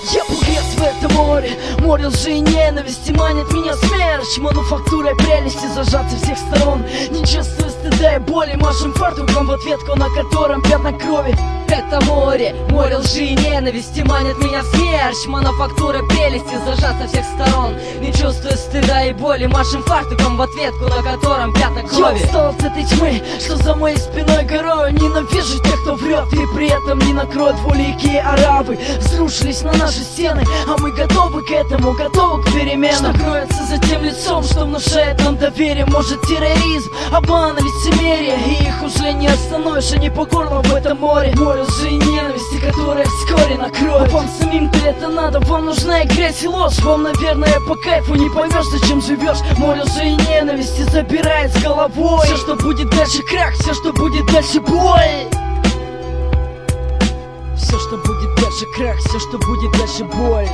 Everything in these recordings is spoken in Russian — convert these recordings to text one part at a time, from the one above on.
Я погряз в этом море, море лжи и ненависти манит меня смерть. Мануфактурой прелести зажат со всех сторон. Не чувствую стыда и боли, машем фартуком в ответку, на котором пятна крови. Это море, море лжи и ненависти манит меня в смерть. Мануфактура прелести зажат со всех сторон. Не чувствую стыда и боли, машем фартуком в ответку, на котором пятна крови. Я устал от этой тьмы, что за моей спиной горою. Ненавижу тех, кто врет и при этом не накроет двуликие арабы. Взрушились на наши стены, а мы готовы к этому, готовы к переменам. Что кроется за тем лицом, что внушает нам доверие? Может, терроризм, обман, лицемерие, и их уже не остановишь, они по горло в этом море. Море лжи и ненависти, которая вскоре накроет. А вам самим-то это надо, вам нужна и грязь и ложь. Вам, наверное, по кайфу не поймешь, зачем живешь. Море лжи и ненависти забирает с головой. Все, что будет дальше крах, все, что будет дальше боль. Все, что будет дальше крах, все, что будет дальше боль.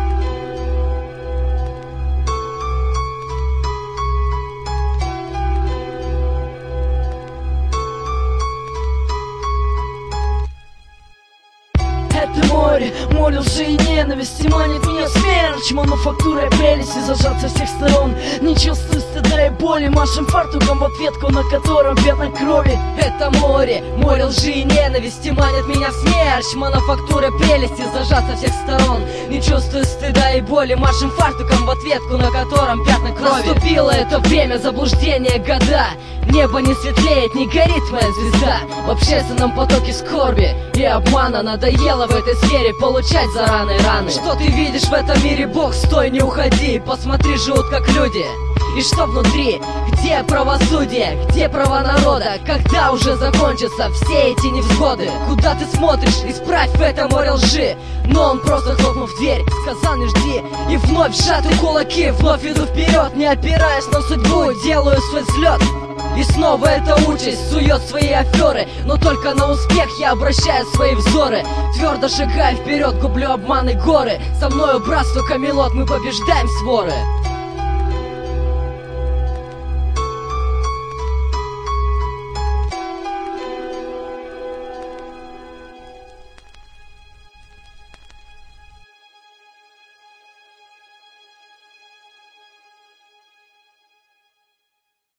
Это море, море лжи и ненависти манит меня смерть. Мануфактурой прелести зажат со всех сторон. Не чувствую стыда и боли, машем фартуком в ответку, на котором пятна крови. Это море, море лжи и ненависти манит меня в смерть. Мануфактурой прелести зажат со всех сторон. Не чувствую стыда и боли, машем фартуком в ответку, на котором пятна крови. Наступило это время заблуждения, года. Небо не светлеет, не горит моя звезда. В общественном потоке скорби и обмана надоело в этой сфере получать за раны раны. Что ты видишь в этом мире, Бог, стой, не уходи. Посмотри, живут как люди. И что внутри? Где правосудие? Где права народа? Когда уже закончатся все эти невзгоды? Куда ты смотришь? Исправь в этом море лжи. Но он просто хлопнув дверь, сказал не жди. И вновь сжаты кулаки, вновь иду вперед, не опираясь на судьбу, делаю свой взлет. И снова эта участь сует свои аферы, но только на успех я обращаю свои взоры. Твердо шагая вперед, гублю обманы горы. Со мною братство Камелот, мы побеждаем своры.